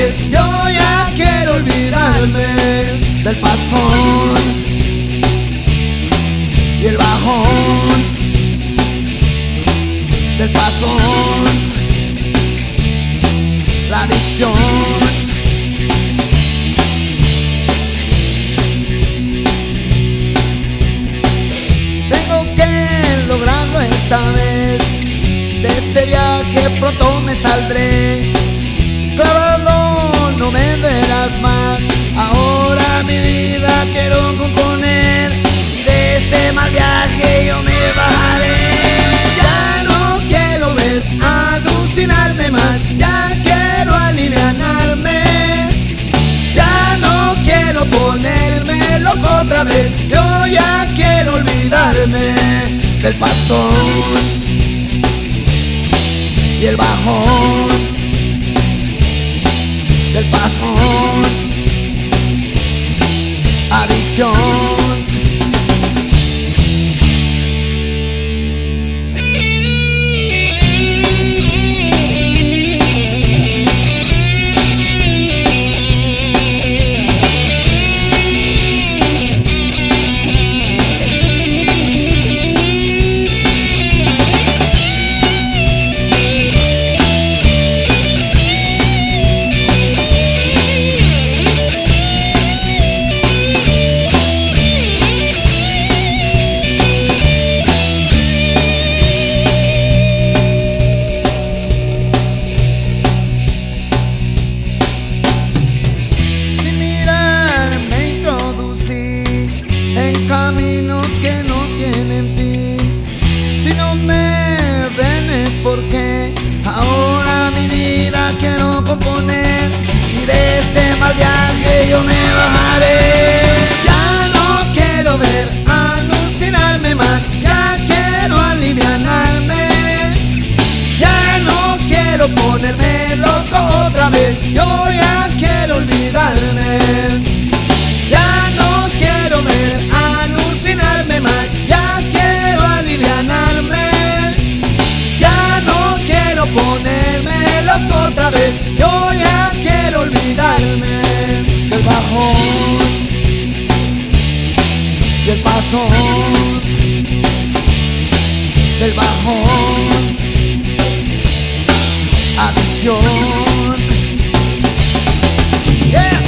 vez. Yo ya quiero olvidarme del pasón y el bajón, del pasón, la adicción. Tengo que lograrlo esta vez. De este viaje pronto me saldré. Clavado no me verás más. Ahora mi vida quiero componer. De este mal viaje yo me bajaré. Ya no quiero ver alucinarme más. Ya quiero alivianarme. Ya no quiero ponerme loco otra vez. Yo ya quiero olvidarme del pasón y el bajón, del pasón, adicción. En caminos que no tienen fin. Si no me ven es porque ahora mi vida quiero componer. Y de este mal viaje yo me bajaré. Ya no quiero ver alucinarme más. Ya quiero alivianarme. Ya no quiero ponerme loco otra vez. Yo ya quiero olvidarme. Ya no quiero ver alucinarme más. Ya quiero alivianarme. Ya no quiero ponerme loco otra vez. Yo ya quiero olvidarme del bajón, del pasón, del bajón, adicción. Yeah.